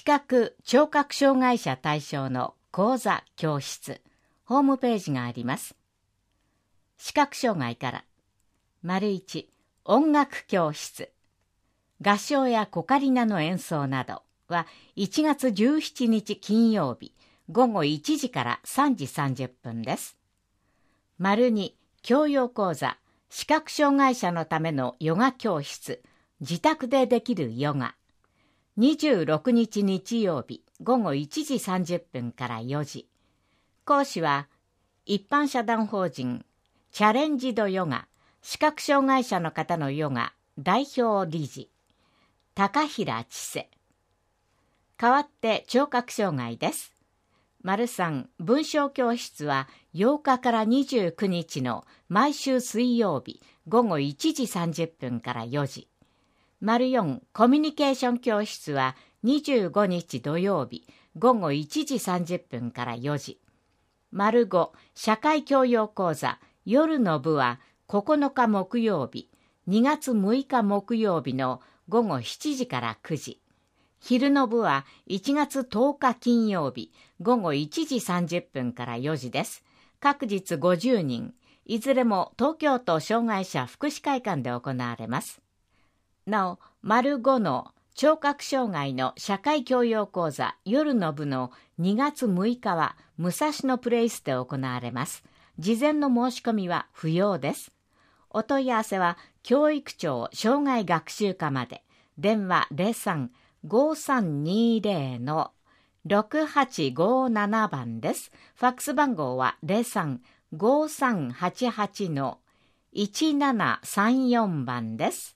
覚・聴覚障害者対象の講座・教室、ホームページがあります。視覚障害から、1、音楽教室、合唱やコカリナの演奏などは1月17日金曜日午後1時から3時30分です。2、教養講座、視覚障害者のためのヨガ教室、自宅でできるヨガ。26日日曜日午後1時30分から4時。講師は一般社団法人チャレンジドヨガ視覚障害者の方のヨガ代表理事高平千世。代わって聴覚障害です。3、文章教室は8日から29日の毎週水曜日午後1時30分から4時。4、コミュニケーション教室は25日土曜日午後1時30分から4時。5、社会教養講座夜の部は9日木曜日2月6日木曜日の午後7時から9時。昼の部は1月10日金曜日午後1時30分から4時です。各日50人、いずれも東京都障害者福祉会館で行われます。なお、5の聴覚障害の社会教養講座夜の部の2月6日は武蔵野プレイスで行われます。事前の申し込みは不要です。お問い合わせは教育庁障害学習課まで。電話03-5320-6857番です。ファックス番号は03-5388-1734番です。